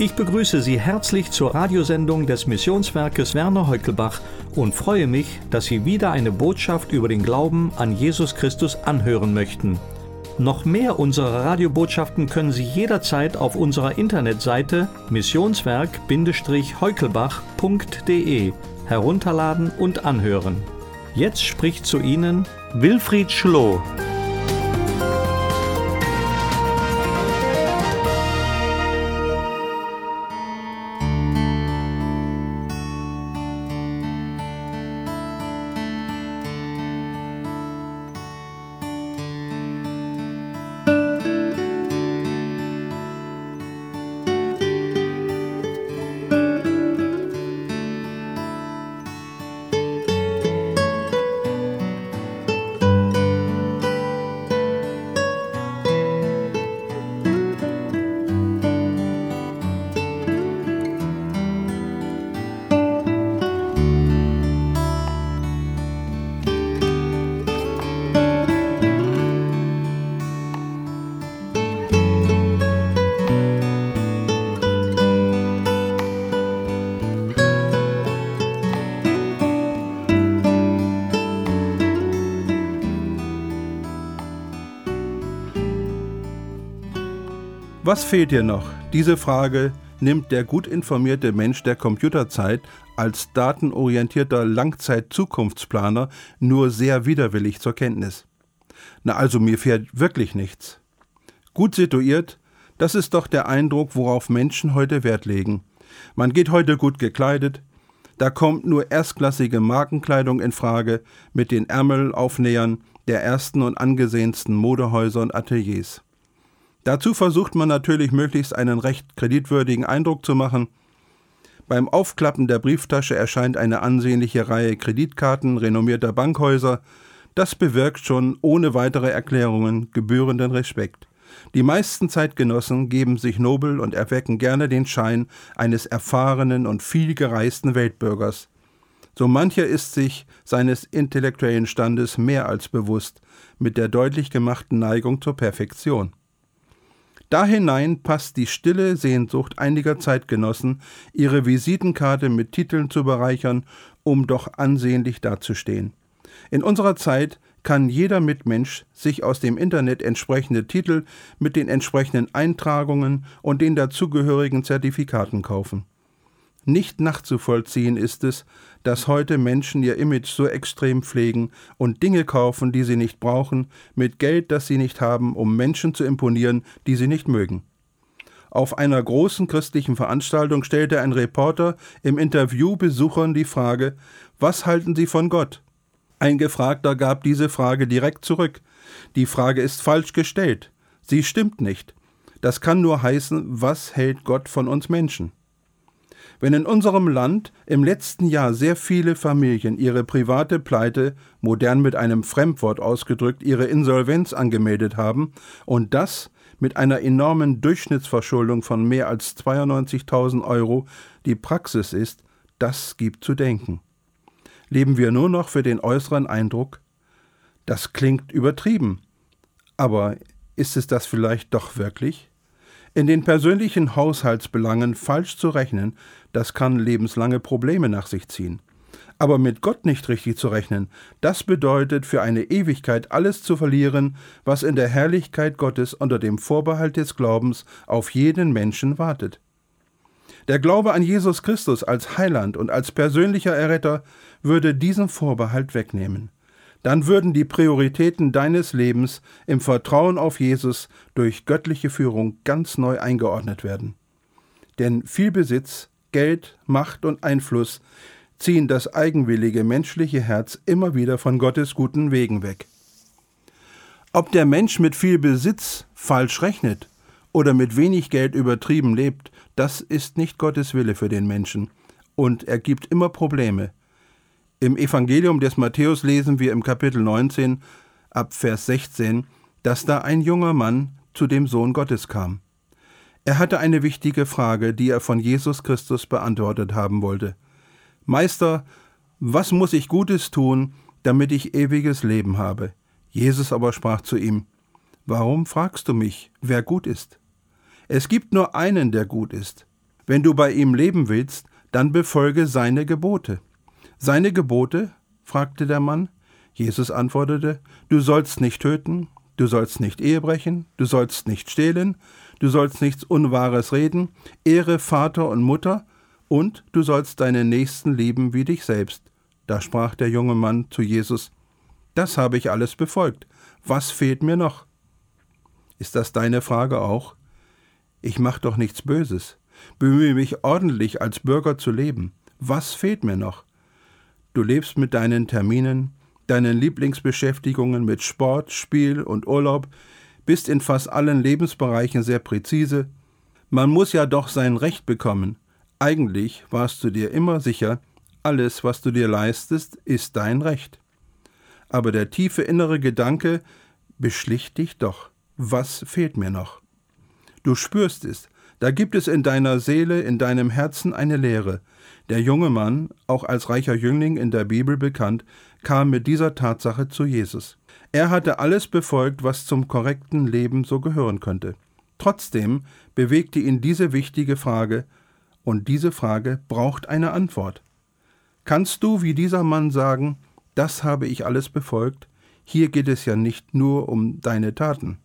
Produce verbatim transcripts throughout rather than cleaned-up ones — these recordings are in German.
Ich begrüße Sie herzlich zur Radiosendung des Missionswerkes Werner Heukelbach und freue mich, dass Sie wieder eine Botschaft über den Glauben an Jesus Christus anhören möchten. Noch mehr unserer Radiobotschaften können Sie jederzeit auf unserer Internetseite missionswerk heukelbach punkt de herunterladen und anhören. Jetzt spricht zu Ihnen Wilfried Schloh. Was fehlt dir noch? Diese Frage nimmt der gut informierte Mensch der Computerzeit als datenorientierter Langzeit-Zukunftsplaner nur sehr widerwillig zur Kenntnis. Na also, mir fehlt wirklich nichts. Gut situiert, das ist doch der Eindruck, worauf Menschen heute Wert legen. Man geht heute gut gekleidet, da kommt nur erstklassige Markenkleidung in Frage mit den Ärmelaufnähern der ersten und angesehensten Modehäuser und Ateliers. Dazu versucht man natürlich möglichst einen recht kreditwürdigen Eindruck zu machen. Beim Aufklappen der Brieftasche erscheint eine ansehnliche Reihe Kreditkarten renommierter Bankhäuser. Das bewirkt schon ohne weitere Erklärungen gebührenden Respekt. Die meisten Zeitgenossen geben sich nobel und erwecken gerne den Schein eines erfahrenen und viel gereisten Weltbürgers. So mancher ist sich seines intellektuellen Standes mehr als bewusst, mit der deutlich gemachten Neigung zur Perfektion. Da hinein passt die stille Sehnsucht einiger Zeitgenossen, ihre Visitenkarte mit Titeln zu bereichern, um doch ansehnlich dazustehen. In unserer Zeit kann jeder Mitmensch sich aus dem Internet entsprechende Titel mit den entsprechenden Eintragungen und den dazugehörigen Zertifikaten kaufen. Nicht nachzuvollziehen ist es, dass heute Menschen ihr Image so extrem pflegen und Dinge kaufen, die sie nicht brauchen, mit Geld, das sie nicht haben, um Menschen zu imponieren, die sie nicht mögen. Auf einer großen christlichen Veranstaltung stellte ein Reporter im Interview Besuchern die Frage: Was halten Sie von Gott? Ein Gefragter gab diese Frage direkt zurück. Die Frage ist falsch gestellt. Sie stimmt nicht. Das kann nur heißen: Was hält Gott von uns Menschen? Wenn in unserem Land im letzten Jahr sehr viele Familien ihre private Pleite, modern mit einem Fremdwort ausgedrückt, ihre Insolvenz angemeldet haben und das mit einer enormen Durchschnittsverschuldung von mehr als zweiundneunzigtausend Euro die Praxis ist, das gibt zu denken. Leben wir nur noch für den äußeren Eindruck? Das klingt übertrieben. Aber ist es das vielleicht doch wirklich? In den persönlichen Haushaltsbelangen falsch zu rechnen, das kann lebenslange Probleme nach sich ziehen. Aber mit Gott nicht richtig zu rechnen, das bedeutet für eine Ewigkeit alles zu verlieren, was in der Herrlichkeit Gottes unter dem Vorbehalt des Glaubens auf jeden Menschen wartet. Der Glaube an Jesus Christus als Heiland und als persönlicher Erretter würde diesen Vorbehalt wegnehmen. Dann würden die Prioritäten deines Lebens im Vertrauen auf Jesus durch göttliche Führung ganz neu eingeordnet werden. Denn viel Besitz, Geld, Macht und Einfluss ziehen das eigenwillige menschliche Herz immer wieder von Gottes guten Wegen weg. Ob der Mensch mit viel Besitz falsch rechnet oder mit wenig Geld übertrieben lebt, das ist nicht Gottes Wille für den Menschen und er gibt immer Probleme. Im Evangelium des Matthäus lesen wir im Kapitel neunzehn, ab Vers sechzehn, dass da ein junger Mann zu dem Sohn Gottes kam. Er hatte eine wichtige Frage, die er von Jesus Christus beantwortet haben wollte. Meister, was muss ich Gutes tun, damit ich ewiges Leben habe? Jesus aber sprach zu ihm: Warum fragst du mich, wer gut ist? Es gibt nur einen, der gut ist. Wenn du bei ihm leben willst, dann befolge seine Gebote. Seine Gebote? Fragte der Mann. Jesus antwortete, du sollst nicht töten, du sollst nicht Ehe brechen, du sollst nicht stehlen, du sollst nichts Unwahres reden, ehre Vater und Mutter und du sollst deinen Nächsten lieben wie dich selbst. Da sprach der junge Mann zu Jesus, das habe ich alles befolgt, was fehlt mir noch? Ist das deine Frage auch? Ich mache doch nichts Böses, bemühe mich ordentlich als Bürger zu leben. Was fehlt mir noch? Du lebst mit deinen Terminen, deinen Lieblingsbeschäftigungen mit Sport, Spiel und Urlaub, bist in fast allen Lebensbereichen sehr präzise. Man muss ja doch sein Recht bekommen. Eigentlich warst du dir immer sicher, alles, was du dir leistest, ist dein Recht. Aber der tiefe innere Gedanke beschlicht dich doch. Was fehlt mir noch? Du spürst es, da gibt es in deiner Seele, in deinem Herzen eine Leere. Der junge Mann, auch als reicher Jüngling in der Bibel bekannt, kam mit dieser Tatsache zu Jesus. Er hatte alles befolgt, was zum korrekten Leben so gehören könnte. Trotzdem bewegte ihn diese wichtige Frage, und diese Frage braucht eine Antwort. Kannst du wie dieser Mann sagen, das habe ich alles befolgt? Hier geht es ja nicht nur um deine Taten.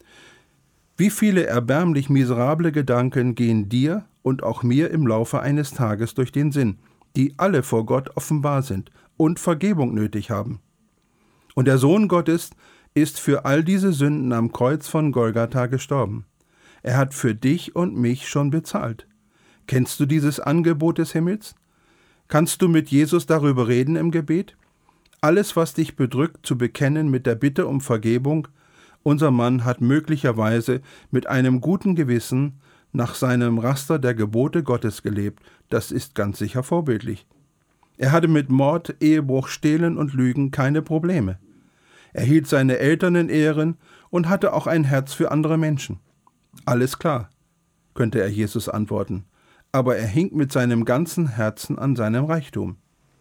Wie viele erbärmlich miserable Gedanken gehen dir und auch mir im Laufe eines Tages durch den Sinn, die alle vor Gott offenbar sind und Vergebung nötig haben. Und der Sohn Gottes ist für all diese Sünden am Kreuz von Golgatha gestorben. Er hat für dich und mich schon bezahlt. Kennst du dieses Angebot des Himmels? Kannst du mit Jesus darüber reden im Gebet? Alles, was dich bedrückt, zu bekennen mit der Bitte um Vergebung. Unser Mann hat möglicherweise mit einem guten Gewissen nach seinem Raster der Gebote Gottes gelebt. Das ist ganz sicher vorbildlich. Er hatte mit Mord, Ehebruch, Stehlen und Lügen keine Probleme. Er hielt seine Eltern in Ehren und hatte auch ein Herz für andere Menschen. Alles klar, könnte er Jesus antworten, aber er hing mit seinem ganzen Herzen an seinem Reichtum.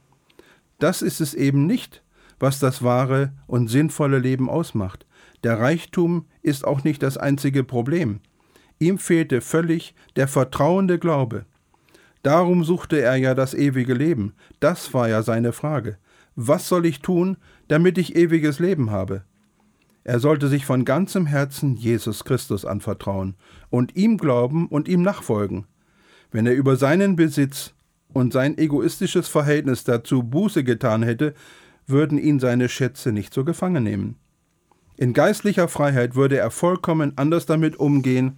Das ist es eben nicht, was das wahre und sinnvolle Leben ausmacht. Der Reichtum ist auch nicht das einzige Problem. Ihm fehlte völlig der vertrauende Glaube. Darum suchte er ja das ewige Leben. Das war ja seine Frage. Was soll ich tun, damit ich ewiges Leben habe? Er sollte sich von ganzem Herzen Jesus Christus anvertrauen und ihm glauben und ihm nachfolgen. Wenn er über seinen Besitz und sein egoistisches Verhältnis dazu Buße getan hätte, würden ihn seine Schätze nicht so gefangen nehmen. In geistlicher Freiheit würde er vollkommen anders damit umgehen.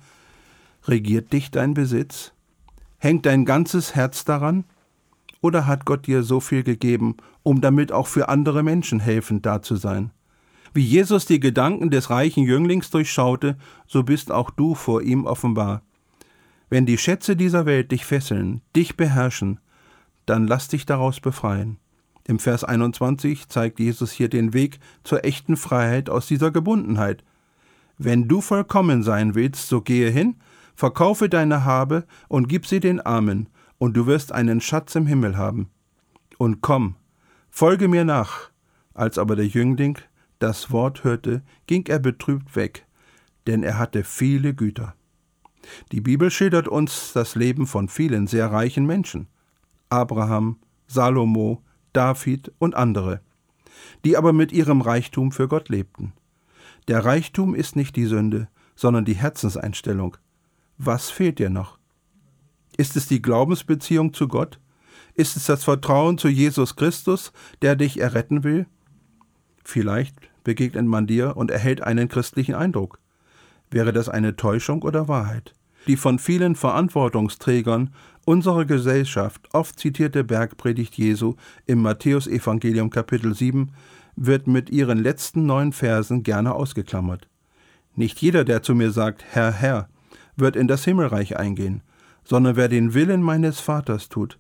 Regiert dich dein Besitz? Hängt dein ganzes Herz daran? Oder hat Gott dir so viel gegeben, um damit auch für andere Menschen helfend da zu sein? Wie Jesus die Gedanken des reichen Jünglings durchschaute, so bist auch du vor ihm offenbar. Wenn die Schätze dieser Welt dich fesseln, dich beherrschen, dann lass dich daraus befreien. Im Vers einundzwanzig zeigt Jesus hier den Weg zur echten Freiheit aus dieser Gebundenheit. Wenn du vollkommen sein willst, so gehe hin, verkaufe deine Habe und gib sie den Armen, und du wirst einen Schatz im Himmel haben. Und komm, folge mir nach. Als aber der Jüngling das Wort hörte, ging er betrübt weg, denn er hatte viele Güter. Die Bibel schildert uns das Leben von vielen sehr reichen Menschen. Abraham, Salomo, David und andere, die aber mit ihrem Reichtum für Gott lebten. Der Reichtum ist nicht die Sünde, sondern die Herzenseinstellung. Was fehlt dir noch? Ist es die Glaubensbeziehung zu Gott? Ist es das Vertrauen zu Jesus Christus, der dich erretten will? Vielleicht begegnet man dir und erhält einen christlichen Eindruck. Wäre das eine Täuschung oder Wahrheit? Die von vielen Verantwortungsträgern unserer Gesellschaft oft zitierte Bergpredigt Jesu im Matthäusevangelium Kapitel sieben wird mit ihren letzten neun Versen gerne ausgeklammert. Nicht jeder, der zu mir sagt, Herr, Herr, wird in das Himmelreich eingehen, sondern wer den Willen meines Vaters tut,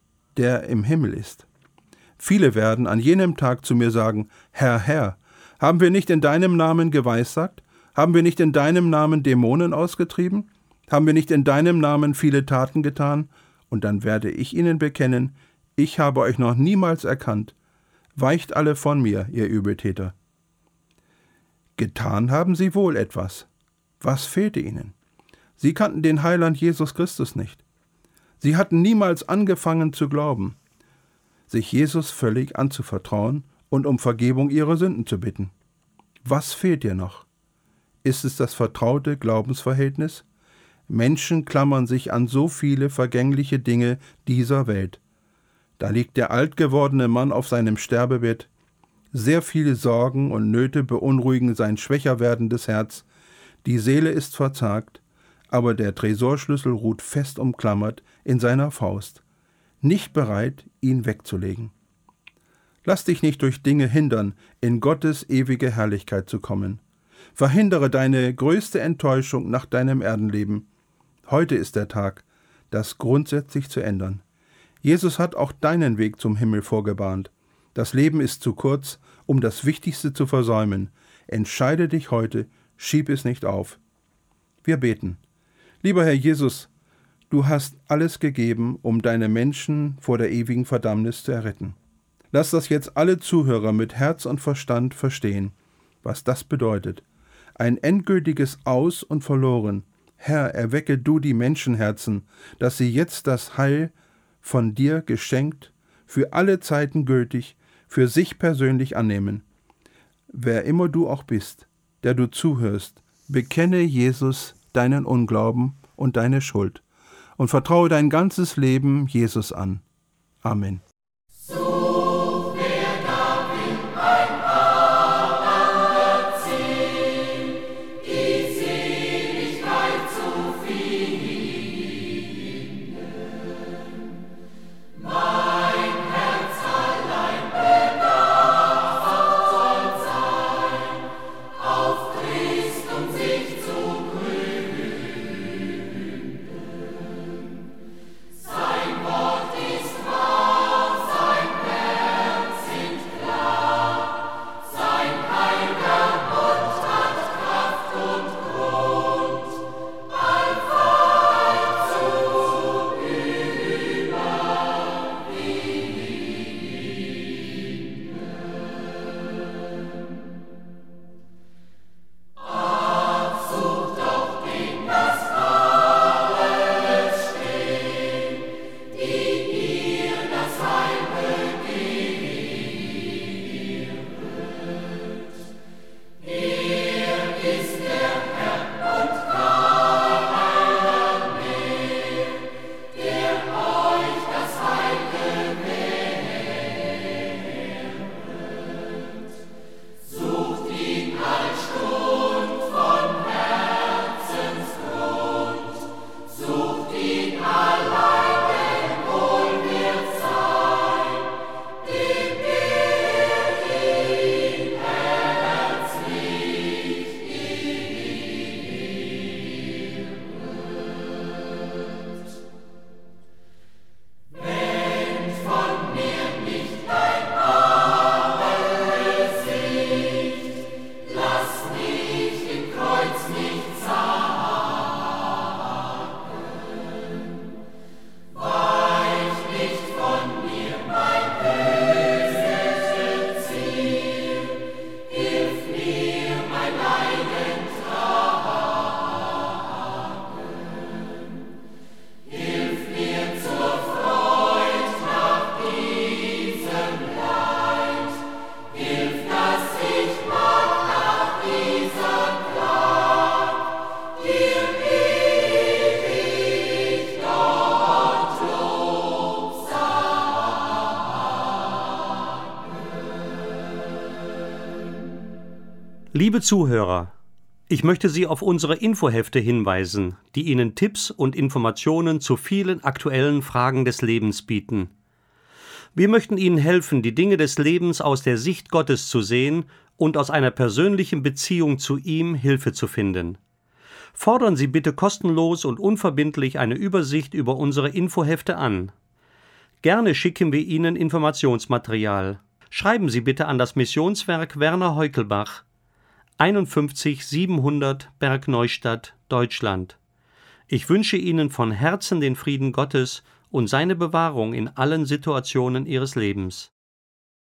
der im Himmel ist. Viele werden an jenem Tag zu mir sagen, Herr, Herr, haben wir nicht in deinem Namen geweissagt? Haben wir nicht in deinem Namen Dämonen ausgetrieben? Haben wir nicht in deinem Namen viele Taten getan? Und dann werde ich ihnen bekennen, ich habe euch noch niemals erkannt. Weicht alle von mir, ihr Übeltäter. Getan haben sie wohl etwas. Was fehlte ihnen? Sie kannten den Heiland Jesus Christus nicht. Sie hatten niemals angefangen zu glauben, sich Jesus völlig anzuvertrauen und um Vergebung ihrer Sünden zu bitten. Was fehlt dir noch? Ist es das vertraute Glaubensverhältnis? Menschen klammern sich an so viele vergängliche Dinge dieser Welt. Da liegt der alt gewordene Mann auf seinem Sterbebett. Sehr viele Sorgen und Nöte beunruhigen sein schwächer werdendes Herz. Die Seele ist verzagt, aber der Tresorschlüssel ruht fest umklammert in seiner Faust, nicht bereit, ihn wegzulegen. Lass dich nicht durch Dinge hindern, in Gottes ewige Herrlichkeit zu kommen. Verhindere deine größte Enttäuschung nach deinem Erdenleben. Heute ist der Tag, das grundsätzlich zu ändern. Jesus hat auch deinen Weg zum Himmel vorgebahnt. Das Leben ist zu kurz, um das Wichtigste zu versäumen. Entscheide dich heute, schieb es nicht auf. Wir beten. Lieber Herr Jesus, du hast alles gegeben, um deine Menschen vor der ewigen Verdammnis zu erretten. Lass das jetzt alle Zuhörer mit Herz und Verstand verstehen, was das bedeutet. Ein endgültiges Aus und Verloren. Herr, erwecke du die Menschenherzen, dass sie jetzt das Heil von dir geschenkt, für alle Zeiten gültig, für sich persönlich annehmen. Wer immer du auch bist, der du zuhörst, bekenne Jesus deinen Unglauben und deine Schuld und vertraue dein ganzes Leben Jesus an. Amen. Liebe Zuhörer, ich möchte Sie auf unsere Infohefte hinweisen, die Ihnen Tipps und Informationen zu vielen aktuellen Fragen des Lebens bieten. Wir möchten Ihnen helfen, die Dinge des Lebens aus der Sicht Gottes zu sehen und aus einer persönlichen Beziehung zu ihm Hilfe zu finden. Fordern Sie bitte kostenlos und unverbindlich eine Übersicht über unsere Infohefte an. Gerne schicken wir Ihnen Informationsmaterial. Schreiben Sie bitte an das Missionswerk Werner Heukelbach, einundfünfzig siebenhundert Bergneustadt, Deutschland. Ich wünsche Ihnen von Herzen den Frieden Gottes und seine Bewahrung in allen Situationen Ihres Lebens.